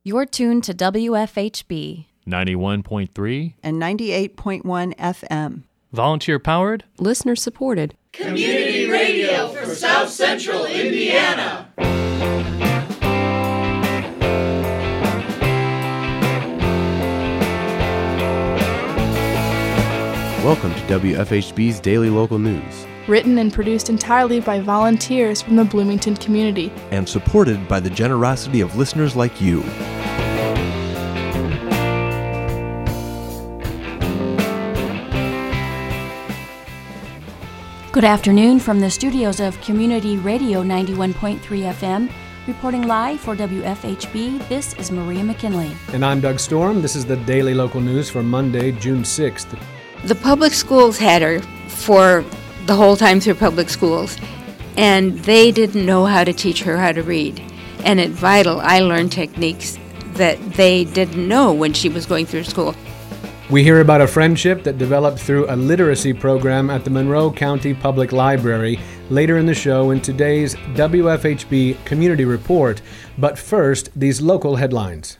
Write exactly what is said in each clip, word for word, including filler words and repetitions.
You're tuned to W F H B ninety-one point three and ninety-eight point one F M. Volunteer-powered, listener-supported. Community radio for South Central Indiana. Welcome to W F H B's Daily Local News. Written and produced entirely by volunteers from the Bloomington community. And supported by the generosity of listeners like you. Good afternoon from the studios of Community Radio ninety-one point three F M. Reporting live for W F H B, this is Maria McKinley. And I'm Doug Storm. This is the Daily Local News for Monday, June sixth. The public schools had her for the whole time through public schools, and they didn't know how to teach her how to read. And at Vital, I learned techniques that they didn't know when she was going through school. We hear about a friendship that developed through a literacy program at the Monroe County Public Library later in the show in today's W F H B Community Report. But first, these local headlines.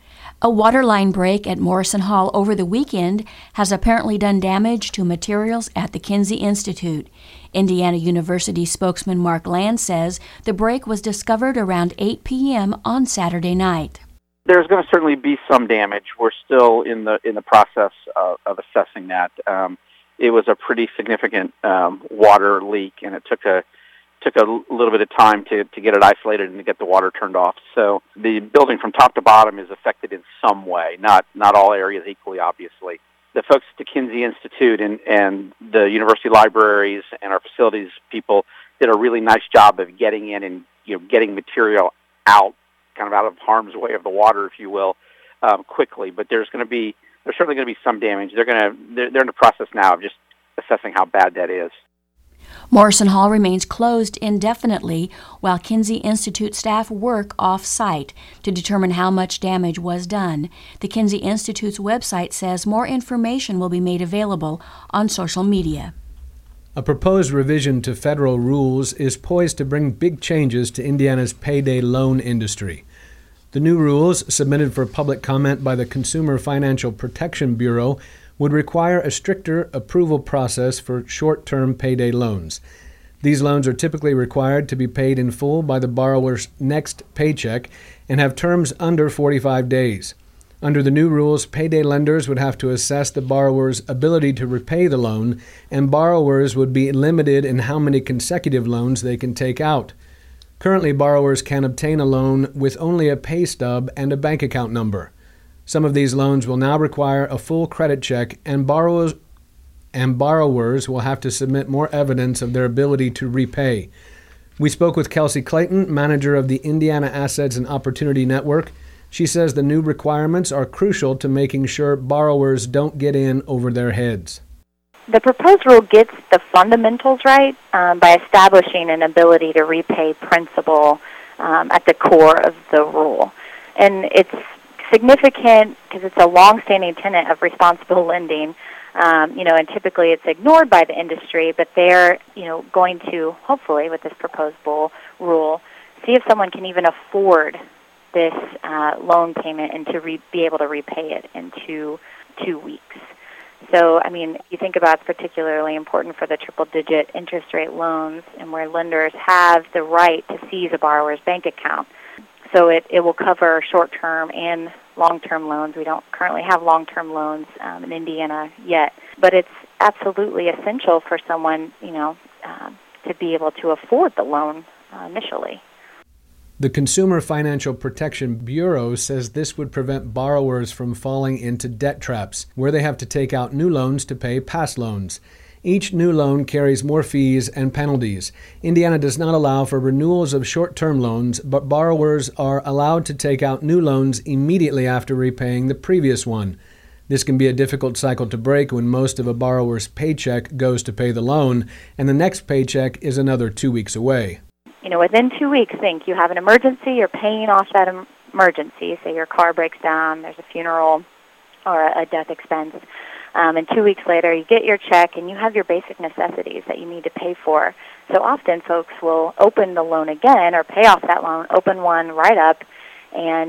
A water line break at Morrison Hall over the weekend has apparently done damage to materials at the Kinsey Institute. Indiana University spokesman Mark Land says the break was discovered around eight p.m. on Saturday night. There's going to certainly be some damage. We're still in the in the process of, of assessing that. Um, it was a pretty significant um, water leak, and it took a took a little bit of time to, to get it isolated and to get the water turned off. So the building from top to bottom is affected in some way, not not all areas equally, obviously. The folks at the Kinsey Institute and, and the university libraries and our facilities people did a really nice job of getting in and you know getting material out, kind of out of harm's way of the water, if you will, um, quickly. But there's going to be there's certainly going to be some damage. They're going to they're, they're in the process now of just assessing how bad that is. Morrison Hall remains closed indefinitely while Kinsey Institute staff work off-site to determine how much damage was done. The Kinsey Institute's website says more information will be made available on social media. A proposed revision to federal rules is poised to bring big changes to Indiana's payday loan industry. The new rules, submitted for public comment by the Consumer Financial Protection Bureau, would require a stricter approval process for short-term payday loans. These loans are typically required to be paid in full by the borrower's next paycheck and have terms under forty-five days. Under the new rules, payday lenders would have to assess the borrower's ability to repay the loan, and borrowers would be limited in how many consecutive loans they can take out. Currently, borrowers can obtain a loan with only a pay stub and a bank account number. Some of these loans will now require a full credit check, and borrowers and borrowers will have to submit more evidence of their ability to repay. We spoke with Kelsey Clayton, manager of the Indiana Assets and Opportunity Network. She says the new requirements are crucial to making sure borrowers don't get in over their heads. The proposed rule gets the fundamentals right um, by establishing an ability to repay principal um, at the core of the rule. And it's significant because it's a long-standing tenet of responsible lending, um, you know, and typically it's ignored by the industry, but they're, you know, going to, hopefully, with this proposed rule, see if someone can even afford this uh, loan payment and to re- be able to repay it in two, two weeks. So, I mean, you think about it's particularly important for the triple-digit interest rate loans and where lenders have the right to seize a borrower's bank account. So it, it will cover short-term and long-term loans. We don't currently have long-term loans um, in Indiana yet, but it's absolutely essential for someone, you know, um, to be able to afford the loan uh, initially. The Consumer Financial Protection Bureau says this would prevent borrowers from falling into debt traps, where they have to take out new loans to pay past loans. Each new loan carries more fees and penalties. Indiana does not allow for renewals of short-term loans, but borrowers are allowed to take out new loans immediately after repaying the previous one. This can be a difficult cycle to break when most of a borrower's paycheck goes to pay the loan, and the next paycheck is another two weeks away. You know, within two weeks, think you have an emergency, you're paying off that em- emergency. Say your car breaks down, there's a funeral or a, a death expense. Um, and two weeks later, you get your check, and you have your basic necessities that you need to pay for. So often, folks will open the loan again or pay off that loan, open one right up, and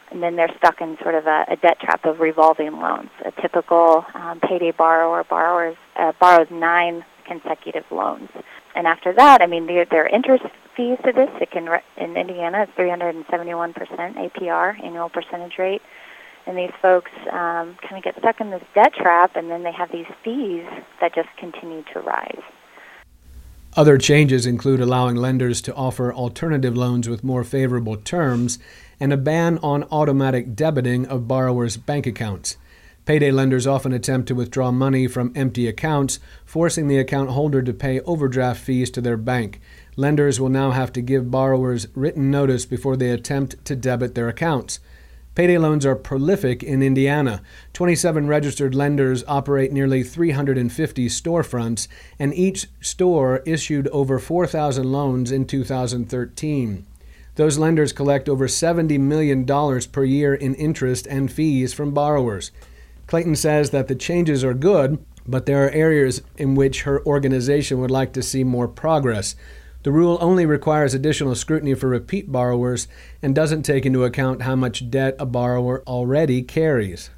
and then they're stuck in sort of a, a debt trap of revolving loans. A typical um, payday borrower borrows uh, borrows nine consecutive loans, and after that, I mean, there there are interest fees to this. It can in Indiana, it's three hundred seventy-one percent A P R, annual percentage rate, and these folks um, kind of get stuck in this debt trap, and then they have these fees that just continue to rise. Other changes include allowing lenders to offer alternative loans with more favorable terms and a ban on automatic debiting of borrowers' bank accounts. Payday lenders often attempt to withdraw money from empty accounts, forcing the account holder to pay overdraft fees to their bank. Lenders will now have to give borrowers written notice before they attempt to debit their accounts. Payday loans are prolific in Indiana. twenty-seven registered lenders operate nearly three hundred fifty storefronts, and each store issued over four thousand loans in two thousand thirteen. Those lenders collect over seventy million dollars per year in interest and fees from borrowers. Clayton says that the changes are good, but there are areas in which her organization would like to see more progress. The rule only requires additional scrutiny for repeat borrowers and doesn't take into account how much debt a borrower already carries.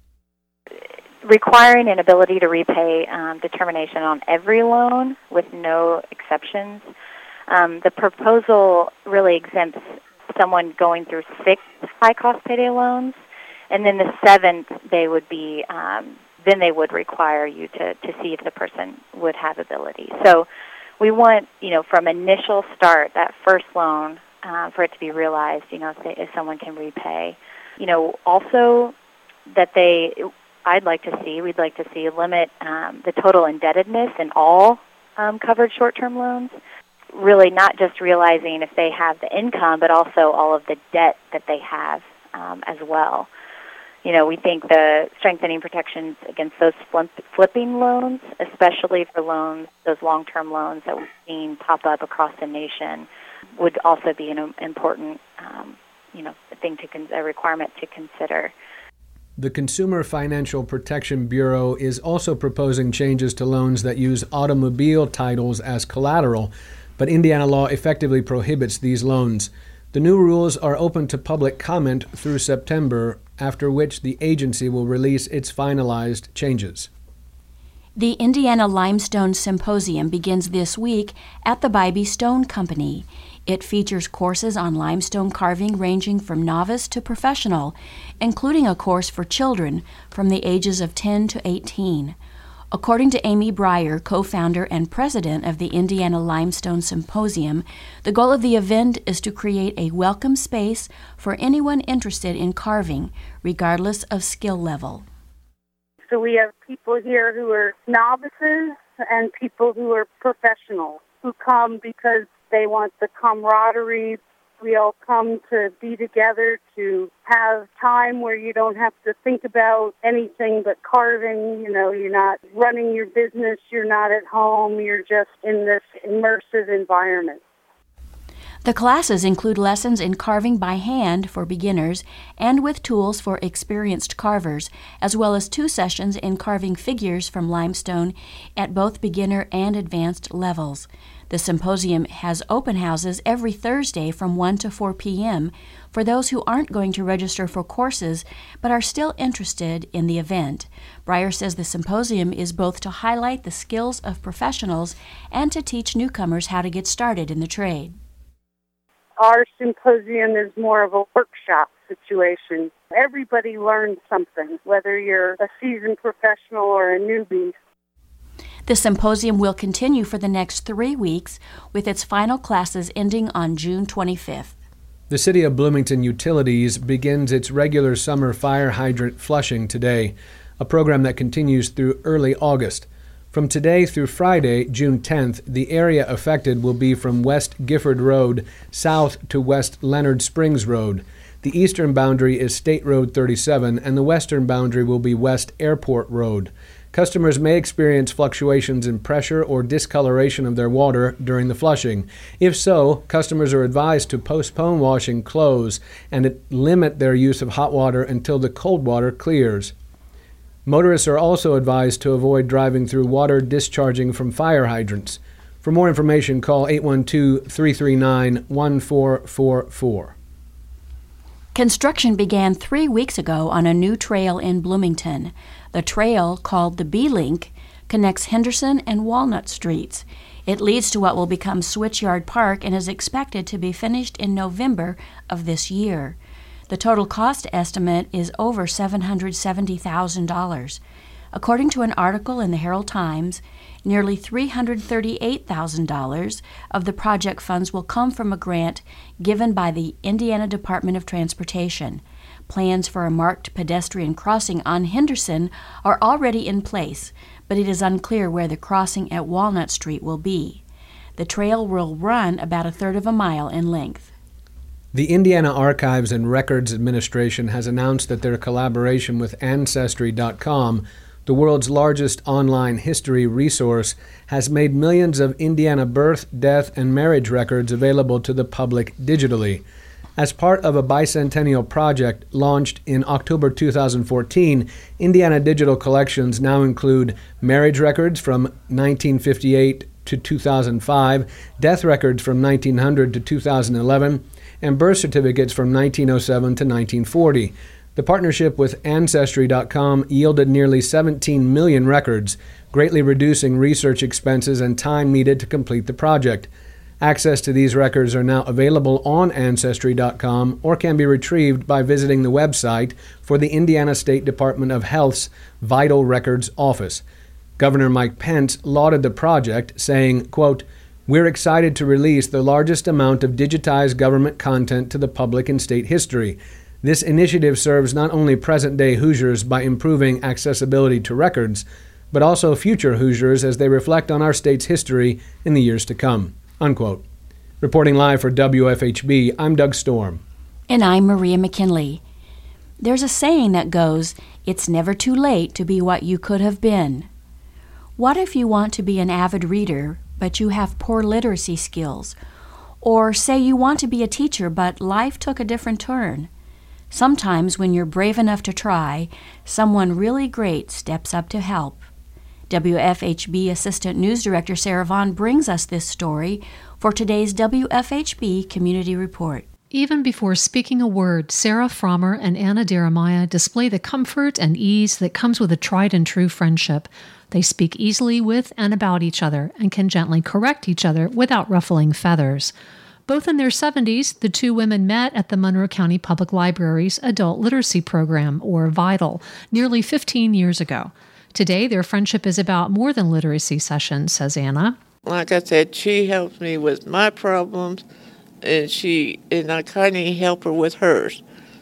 Requiring an ability to repay um, determination on every loan with no exceptions. Um, the proposal really exempts someone going through six high-cost payday loans, and then the seventh, they would be um, then they would require you to, to see if the person would have ability. So we want, you know, from initial start, that first loan, uh, for it to be realized, you know, if, they, if someone can repay. You know, also that they, I'd like to see, we'd like to see limit um, the total indebtedness in all um, covered short-term loans. Really not just realizing if they have the income, but also all of the debt that they have um, as well. You know, we think the strengthening protections against those flip, flipping loans, especially for loans, those long-term loans that we've seen pop up across the nation, would also be an important, um, you know, thing to con- a requirement to consider. The Consumer Financial Protection Bureau is also proposing changes to loans that use automobile titles as collateral, but Indiana law effectively prohibits these loans. The new rules are open to public comment through September, after which the agency will release its finalized changes. The Indiana Limestone Symposium begins this week at the Bybee Stone Company. It features courses on limestone carving ranging from novice to professional, including a course for children from the ages of ten to eighteen. According to Amy Breyer, co-founder and president of the Indiana Limestone Symposium, the goal of the event is to create a welcome space for anyone interested in carving, regardless of skill level. So we have people here who are novices and people who are professionals who come because they want the camaraderie. We all come to be together to have time where you don't have to think about anything but carving. You know, you're not running your business, you're not at home, you're just in this immersive environment. The classes include lessons in carving by hand for beginners and with tools for experienced carvers, as well as two sessions in carving figures from limestone at both beginner and advanced levels. The symposium has open houses every Thursday from one to four p.m. for those who aren't going to register for courses but are still interested in the event. Breyer says the symposium is both to highlight the skills of professionals and to teach newcomers how to get started in the trade. Our symposium is more of a workshop situation. Everybody learns something, whether you're a seasoned professional or a newbie. The symposium will continue for the next three weeks, with its final classes ending on June twenty-fifth. The City of Bloomington Utilities begins its regular summer fire hydrant flushing today, a program that continues through early August. From today through Friday, June tenth, the area affected will be from West Gifford Road south to West Leonard Springs Road. The eastern boundary is State Road thirty-seven, and the western boundary will be West Airport Road. Customers may experience fluctuations in pressure or discoloration of their water during the flushing. If so, customers are advised to postpone washing clothes and limit their use of hot water until the cold water clears. Motorists are also advised to avoid driving through water discharging from fire hydrants. For more information, call eight one two, three three nine, one four four four. Construction began three weeks ago on a new trail in Bloomington. The trail, called the B-Link, connects Henderson and Walnut Streets. It leads to what will become Switchyard Park and is expected to be finished in November of this year. The total cost estimate is over seven hundred seventy thousand dollars. According to an article in the Herald Times, nearly three hundred thirty-eight thousand dollars of the project funds will come from a grant given by the Indiana Department of Transportation. Plans for a marked pedestrian crossing on Henderson are already in place, but it is unclear where the crossing at Walnut Street will be. The trail will run about a third of a mile in length. The Indiana Archives and Records Administration has announced that their collaboration with Ancestry dot com, the world's largest online history resource, has made millions of Indiana birth, death, and marriage records available to the public digitally. As part of a bicentennial project launched in October two thousand fourteen, Indiana Digital Collections now include marriage records from nineteen fifty-eight to two thousand five, death records from nineteen hundred to two thousand eleven, and birth certificates from nineteen oh seven to nineteen forty. The partnership with Ancestry dot com yielded nearly seventeen million records, greatly reducing research expenses and time needed to complete the project. Access to these records are now available on Ancestry dot com or can be retrieved by visiting the website for the Indiana State Department of Health's Vital Records Office. Governor Mike Pence lauded the project, saying, quote, "We're excited to release the largest amount of digitized government content to the public in state history. This initiative serves not only present-day Hoosiers by improving accessibility to records, but also future Hoosiers as they reflect on our state's history in the years to come." Unquote. Reporting live for W F H B, I'm Doug Storm. And I'm Maria McKinley. There's a saying that goes, "It's never too late to be what you could have been." What if you want to be an avid reader, but you have poor literacy skills? Or say you want to be a teacher, but life took a different turn? Sometimes when you're brave enough to try, someone really great steps up to help. W F H B Assistant News Director Sarah Vaughn brings us this story for today's W F H B Community Report. Even before speaking a word, Sarah Frommer and Anna Jeremiah display the comfort and ease that comes with a tried and true friendship. They speak easily with and about each other and can gently correct each other without ruffling feathers. Both in their seventies, the two women met at the Monroe County Public Library's Adult Literacy Program, or VITAL, nearly fifteen years ago. Today, their friendship is about more than literacy sessions, says Anna. Like I said, she helps me with my problems, and she and I kind of help her with hers.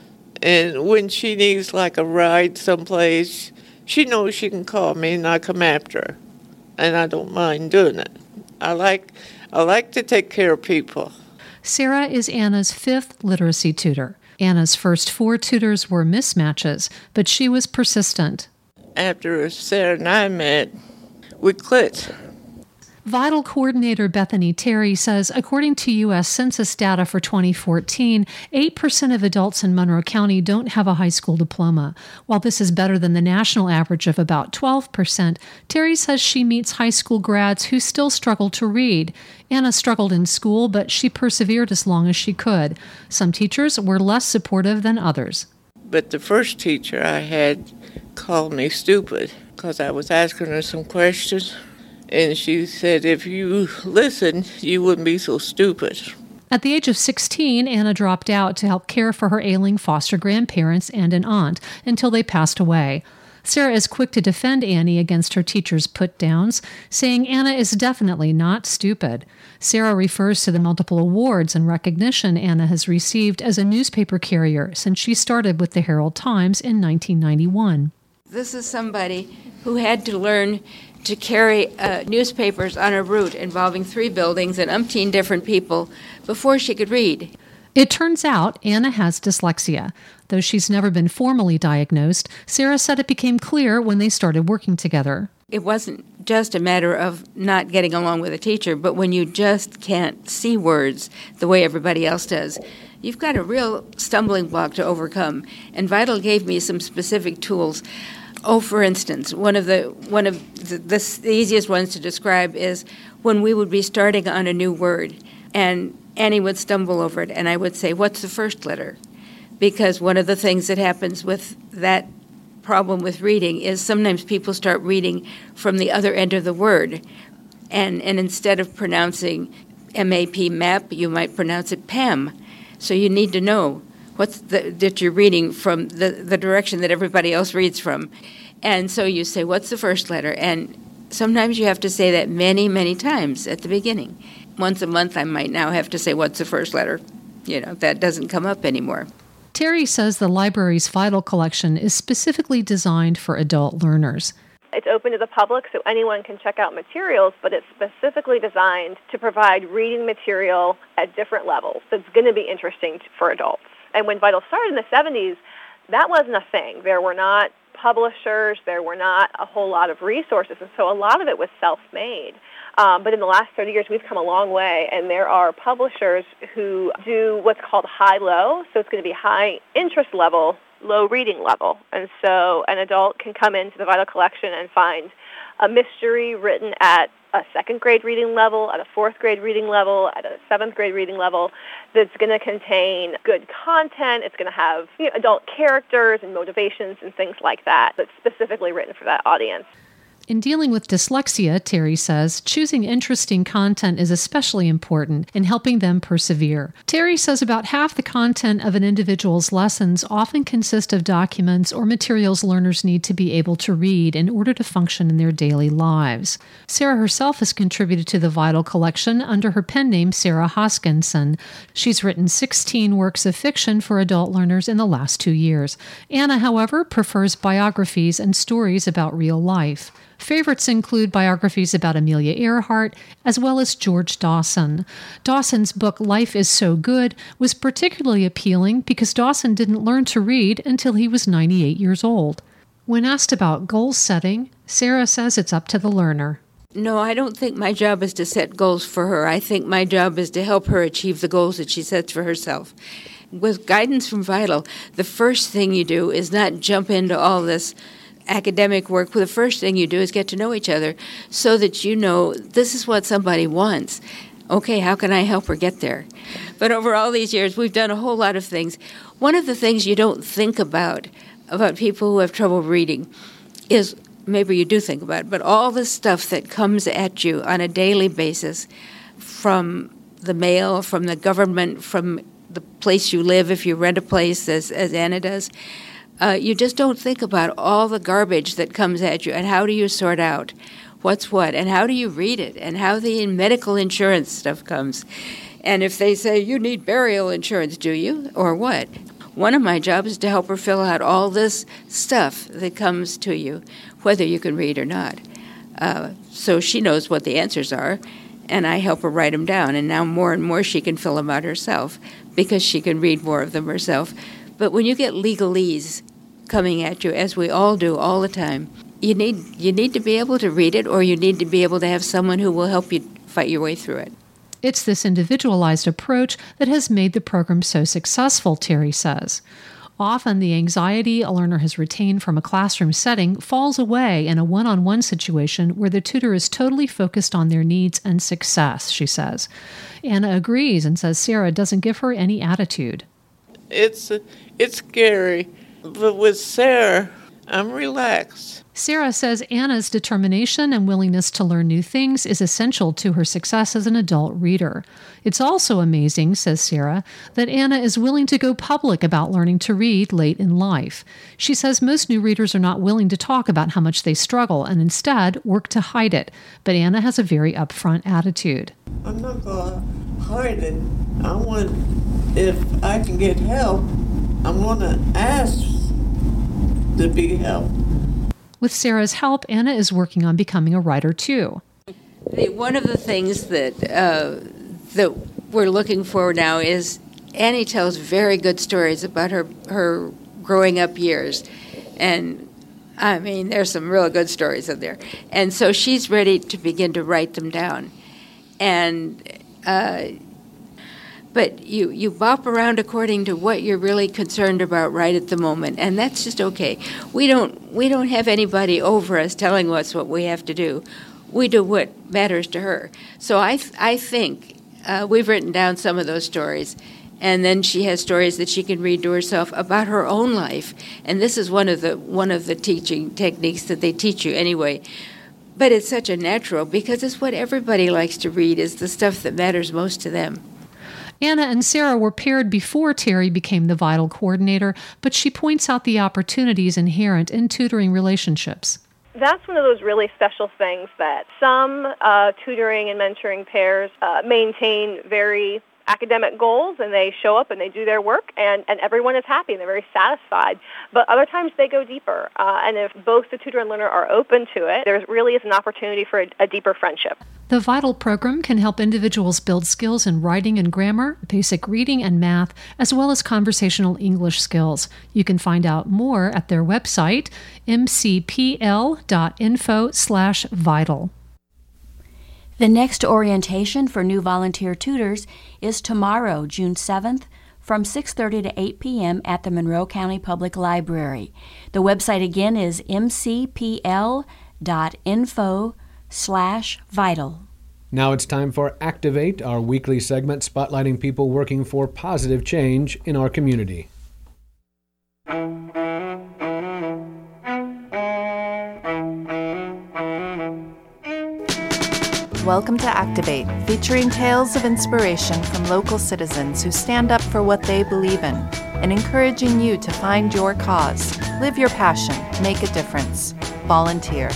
And when she needs like a ride someplace, she knows she can call me and I come after her. And I don't mind doing it. I like I like to take care of people. Sarah is Anna's fifth literacy tutor. Anna's first four tutors were mismatches, but she was persistent. After Sarah and I met, we clicked. VITAL coordinator Bethany Terry says, according to U S Census data for twenty fourteen, eight percent of adults in Monroe County don't have a high school diploma. While this is better than the national average of about twelve percent, Terry says she meets high school grads who still struggle to read. Anna struggled in school, but she persevered as long as she could. Some teachers were less supportive than others. But the first teacher I had called me stupid because I was asking her some questions. And she said, if you listen, you wouldn't be so stupid. At the age of sixteen, Anna dropped out to help care for her ailing foster grandparents and an aunt until they passed away. Sarah is quick to defend Annie against her teacher's put-downs, saying Anna is definitely not stupid. Sarah refers to the multiple awards and recognition Anna has received as a newspaper carrier since she started with the Herald Times in nineteen ninety-one. This is somebody who had to learn to carry uh, newspapers on a route involving three buildings and umpteen different people before she could read. It turns out Anna has dyslexia. Though she's never been formally diagnosed, Sarah said it became clear when they started working together. It wasn't just a matter of not getting along with a teacher, but when you just can't see words the way everybody else does, you've got a real stumbling block to overcome. And VITAL gave me some specific tools. Oh, for instance, one of the one of the, the, the easiest ones to describe is when we would be starting on a new word, and Annie would stumble over it, and I would say, "What's the first letter?" because one of the things that happens with that problem with reading is sometimes people start reading from the other end of the word. And, and instead of pronouncing M A P, map, you might pronounce it P A M. So you need to know what's the, that you're reading from the, the direction that everybody else reads from. And so you say, what's the first letter? And sometimes you have to say that many, many times at the beginning. Once a month I might now have to say, what's the first letter? You know, that doesn't come up anymore. Terry says the library's Vital collection is specifically designed for adult learners. It's open to the public, so anyone can check out materials, but it's specifically designed to provide reading material at different levels that's going to be interesting for adults. And when Vital started in the seventies, that wasn't a thing. There were not publishers, there were not a whole lot of resources, and so a lot of it was self-made. Um, but in the last thirty years, we've come a long way, and there are publishers who do what's called high-low, so it's going to be high interest level, low reading level. And so an adult can come into the Vital collection and find a mystery written at a second grade reading level, at a fourth grade reading level, at a seventh grade reading level that's going to contain good content. It's going to have, you know, adult characters and motivations and things like that that's specifically written for that audience. In dealing with dyslexia, Terry says, choosing interesting content is especially important in helping them persevere. Terry says about half the content of an individual's lessons often consist of documents or materials learners need to be able to read in order to function in their daily lives. Sarah herself has contributed to the Vital collection under her pen name Sarah Hoskinson. She's written sixteen works of fiction for adult learners in the last two years. Anna, however, prefers biographies and stories about real life. Favorites include biographies about Amelia Earhart, as well as George Dawson. Dawson's book, Life is So Good, was particularly appealing because Dawson didn't learn to read until he was ninety-eight years old. When asked about goal setting, Sarah says it's up to the learner. No, I don't think my job is to set goals for her. I think my job is to help her achieve the goals that she sets for herself. With guidance from Vital, the first thing you do is not jump into all this academic work. The first thing you do is get to know each other so that you know this is what somebody wants. Okay, how can I help her get there? But over all these years, we've done a whole lot of things. One of the things you don't think about, about people who have trouble reading, is, maybe you do think about it, but all the stuff that comes at you on a daily basis from the mail, from the government, from the place you live, if you rent a place, as, as Anna does, Uh, you just don't think about all the garbage that comes at you and how do you sort out what's what and how do you read it and how the medical insurance stuff comes. And if they say, you need burial insurance, do you? Or what? One of my jobs is to help her fill out all this stuff that comes to you, whether you can read or not. Uh, so she knows what the answers are, and I help her write them down. And now more and more she can fill them out herself because she can read more of them herself. But when you get legalese coming at you, as we all do all the time, you need you need to be able to read it, or you need to be able to have someone who will help you fight your way through it. It's this individualized approach that has made the program so successful, Terry says. Often the anxiety a learner has retained from a classroom setting falls away in a one-on-one situation where the tutor is totally focused on their needs and success, she says. Anna agrees and says Sarah doesn't give her any attitude. It's it's scary, but with Sarah, I'm relaxed. Sarah says Anna's determination and willingness to learn new things is essential to her success as an adult reader. It's also amazing, says Sarah, that Anna is willing to go public about learning to read late in life. She says most new readers are not willing to talk about how much they struggle and instead work to hide it, but Anna has a very upfront attitude. I'm not going to hide it. I want, if I can get help, I'm going to ask to be helped. With Sarah's help, Anna is working on becoming a writer too. The, one of the things that uh, that we're looking for now is Annie tells very good stories about her her growing up years, and I mean there's some real good stories in there, and so she's ready to begin to write them down, and. Uh, But you, you bop around according to what you're really concerned about right at the moment, and that's just okay. We don't we don't have anybody over us telling us what we have to do. We do what matters to her. So I th- I think uh, we've written down some of those stories, And then she has stories that she can read to herself about her own life. And this is one of the one of the teaching techniques that they teach you anyway. But it's such a natural, because it's what everybody likes to read, is the stuff that matters most to them. Anna and Sarah were paired before Terry became the Vital coordinator, but she points out the opportunities inherent in tutoring relationships. That's one of those really special things that some uh, tutoring and mentoring pairs uh, maintain very academic goals, and they show up and they do their work, and, and everyone is happy and they're very satisfied. But other times they go deeper, uh, and if both the tutor and learner are open to it, there really is an opportunity for a, a deeper friendship. The Vital program can help individuals build skills in writing and grammar, basic reading and math, as well as conversational English skills. You can find out more at their website, m c p l dot info slash vital. The next orientation for new volunteer tutors is tomorrow, June seventh, from six thirty to eight p.m. at the Monroe County Public Library. The website again is m c p l dot info slash vital. Now it's time for Activate, our weekly segment spotlighting people working for positive change in our community. Welcome to Activate, featuring tales of inspiration from local citizens who stand up for what they believe in, and encouraging you to find your cause, live your passion, make a difference. Volunteer.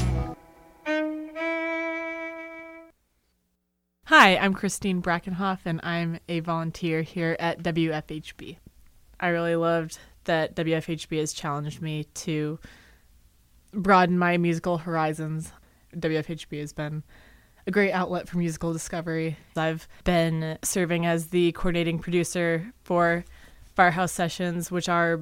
Hi, I'm Christine Brackenhoff, and I'm a volunteer here at W F H B. I really loved that W F H B has challenged me to broaden my musical horizons. W F H B has been a great outlet for musical discovery. I've been serving as the coordinating producer for Firehouse Sessions, which are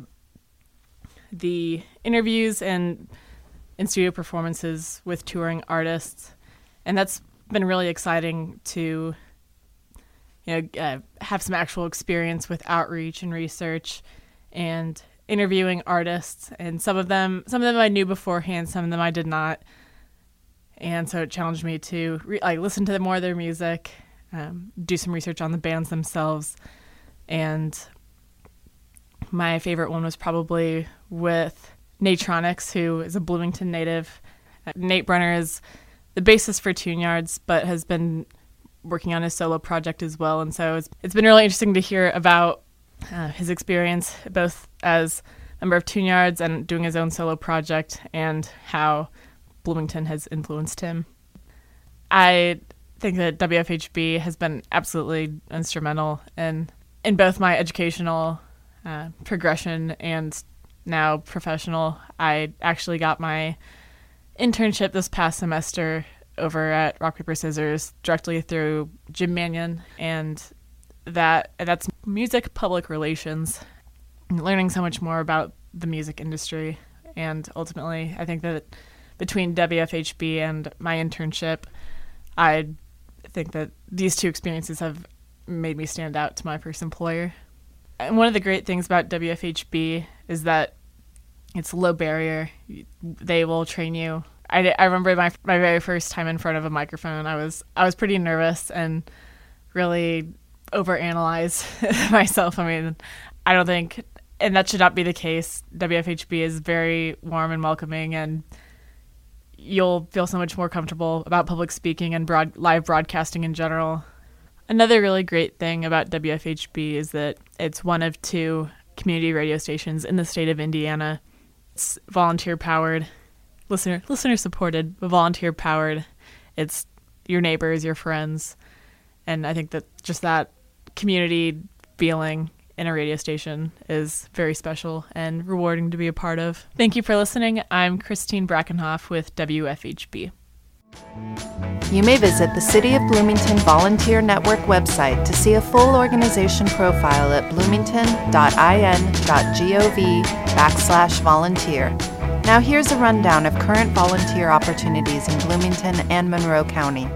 the interviews and in-studio performances with touring artists. And that's been really exciting to, you know, uh, have some actual experience with outreach and research and interviewing artists. And some of them, some of them I knew beforehand, some of them I did not. And so it challenged me to re- like listen to more of their music, um, do some research on the bands themselves. And my favorite one was probably with Natronics, who is a Bloomington native. Uh, Nate Brenner is the bassist for Tune Yards, but has been working on his solo project as well. And so it's, it's been really interesting to hear about uh, his experience, both as a member of Tune Yards and doing his own solo project, and how Bloomington has influenced him. I think that W F H B has been absolutely instrumental in, in both my educational uh, progression and now professional. I actually got my internship this past semester over at Rock Paper Scissors directly through Jim Mannion, and that that's music public relations, learning so much more about the music industry. And ultimately, I think that between W F H B and my internship, I think that these two experiences have made me stand out to my first employer. And one of the great things about W F H B is that it's low barrier. They will train you. I, I remember my my very first time in front of a microphone. I was I was pretty nervous and really overanalyzed myself. I mean, I don't think, and that should not be the case. W F H B is very warm and welcoming, and you'll feel so much more comfortable about public speaking and broad, live broadcasting in general. Another really great thing about W F H B is that it's one of two community radio stations in the state of Indiana. It's volunteer-powered, listener listener supported, but volunteer-powered. It's your neighbors, your friends, and I think that just that community feeling in a radio station is very special and rewarding to be a part of. Thank you for listening. I'm Christine Brackenhoff with W F H B. You may visit the City of Bloomington Volunteer Network website to see a full organization profile at bloomington dot i n dot gov backslash volunteer. Now here's a rundown of current volunteer opportunities in Bloomington and Monroe County.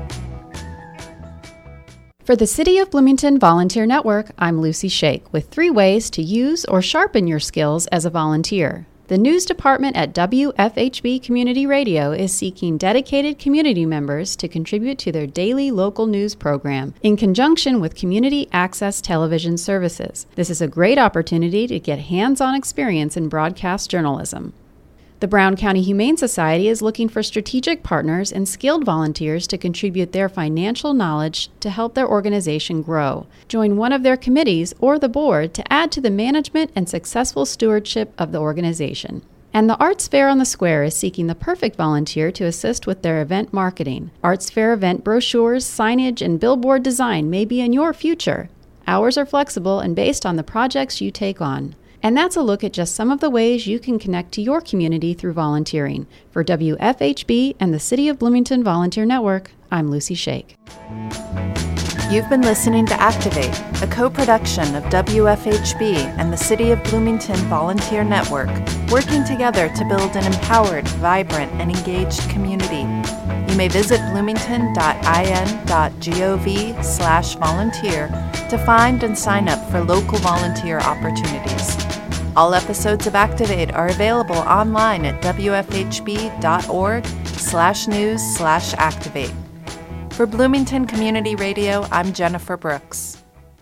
For the City of Bloomington Volunteer Network, I'm Lucy Shake with three ways to use or sharpen your skills as a volunteer. The news department at W F H B Community Radio is seeking dedicated community members to contribute to their daily local news program in conjunction with Community Access Television Services. This is a great opportunity to get hands-on experience in broadcast journalism. The Brown County Humane Society is looking for strategic partners and skilled volunteers to contribute their financial knowledge to help their organization grow. Join one of their committees or the board to add to the management and successful stewardship of the organization. And the Arts Fair on the Square is seeking the perfect volunteer to assist with their event marketing. Arts Fair event brochures, signage, and billboard design may be in your future. Hours are flexible and based on the projects you take on. And that's a look at just some of the ways you can connect to your community through volunteering. For W F H B and the City of Bloomington Volunteer Network, I'm Lucy Shake. You've been listening to Activate, a co-production of W F H B and the City of Bloomington Volunteer Network, working together to build an empowered, vibrant, and engaged community. You may visit bloomington dot I N dot gov slash volunteer to find and sign up for local volunteer opportunities. All episodes of Activate are available online at W F H B dot org slash news slash activate. For Bloomington Community Radio, I'm Jennifer Brooks.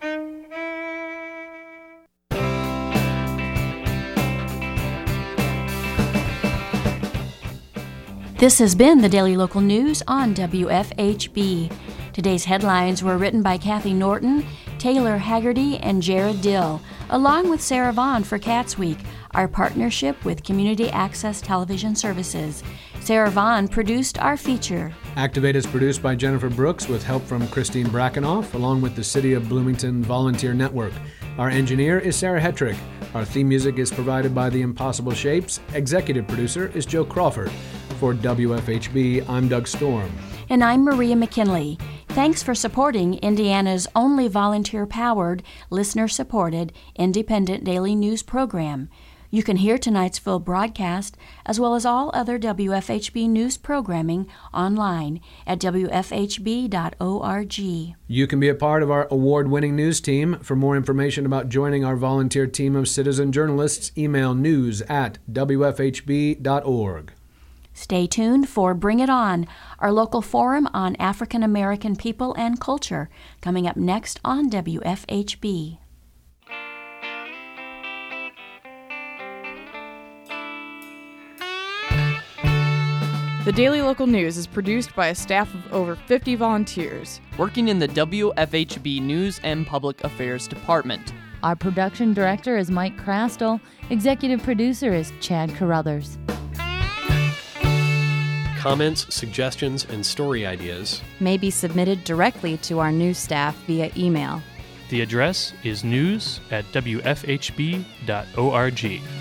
This has been the Daily Local News on W F H B. Today's headlines were written by Kathy Norton, Taylor Haggerty, and Jared Dill, along with Sarah Vaughn for Cats Week, our partnership with Community Access Television Services. Sarah Vaughn produced our feature. Activate is produced by Jennifer Brooks with help from Christine Brackenoff, along with the City of Bloomington Volunteer Network. Our engineer is Sarah Hetrick. Our theme music is provided by The Impossible Shapes. Executive producer is Joe Crawford. For W F H B, I'm Doug Storm. And I'm Maria McKinley. Thanks for supporting Indiana's only volunteer-powered, listener-supported, independent daily news program. You can hear tonight's full broadcast, as well as all other W F H B news programming, online at W F H B dot org. You can be a part of our award-winning news team. For more information about joining our volunteer team of citizen journalists, email news at W F H B dot org. Stay tuned for Bring It On, our local forum on African American people and culture, coming up next on W F H B. The Daily Local News is produced by a staff of over fifty volunteers, working in the W F H B News and Public Affairs Department. Our production director is Mike Crastle. Executive producer is Chad Carruthers. Comments, suggestions, and story ideas may be submitted directly to our news staff via email. The address is news at W F H B dot org.